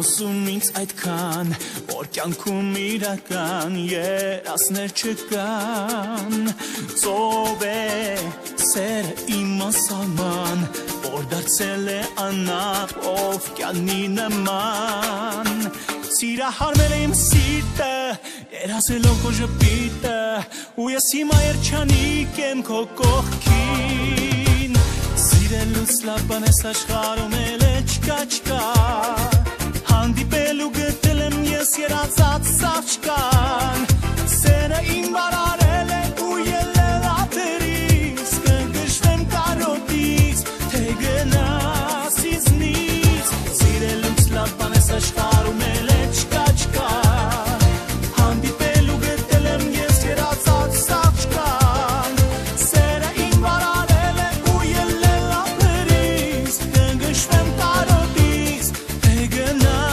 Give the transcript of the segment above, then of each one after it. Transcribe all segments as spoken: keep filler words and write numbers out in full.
ասում ինձ այդքան, որ կյանքում իրական երասներ չկան, ծով է սերը իմ ասալման, որ դարձել է անապ օվկյանի նման, սիրահարվել է իմ սիրտը, երազելով քո ժպիտը, ու ես հիմա երջանիկ եմ քո կողքին, սիրելուց լավ բան ես աշխարհում էլ չկա չկա, հանդիպելու գտել եմ ես երազած սաղճկան, սերը իմ բարարել է ու ելել ափերից, կգշվեմ կարոտից, թե գնաս ինձնից, սիրելուց լավ բան ես աշխարհում էլ չկա չկա, հանդիպելու գտել եմ ես երազած սաղճկան, սերը իմ բարարել է ու ելել ափերից, կգշվեմ կարոտից, թե գնաս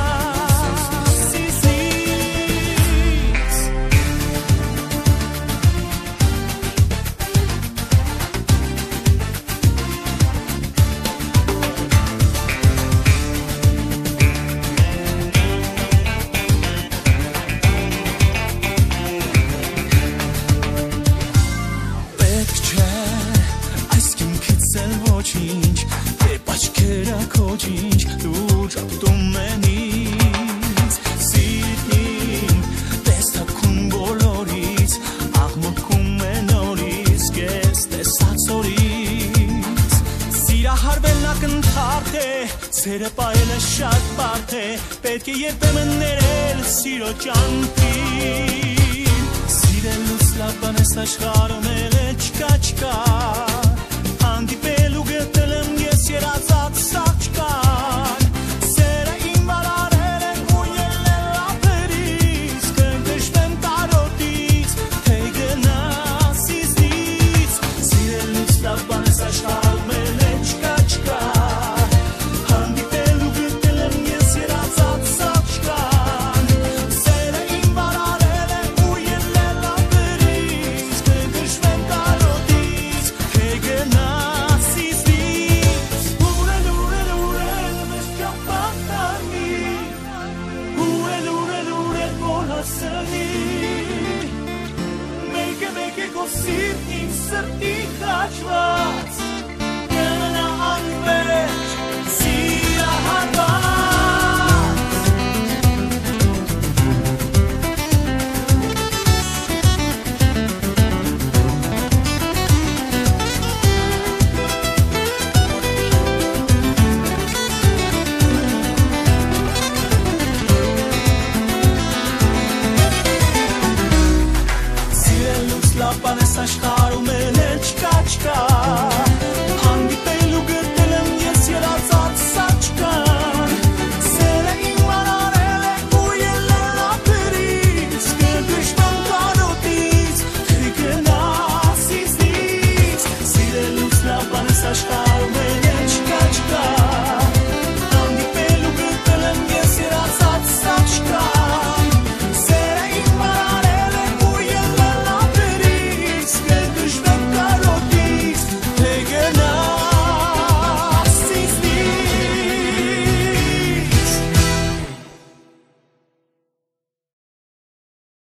Սերը պահել է շատ բարդ է, պետք է երբեմն ներել սիրո ճամփին, սիրելուց լավ բան ես աշխարհում էլ չկա չկա, հանդիպելու գտել եմ ես երազած սաղճկան, սերը իմ բարարել է ու ելել ափերից, կգշվեմ կարոտից, թե գնաս ինձնից, սիրելուց լավ բան ես աշխարհում էլ չկա չկա, աշխարհում էլ չկա չկա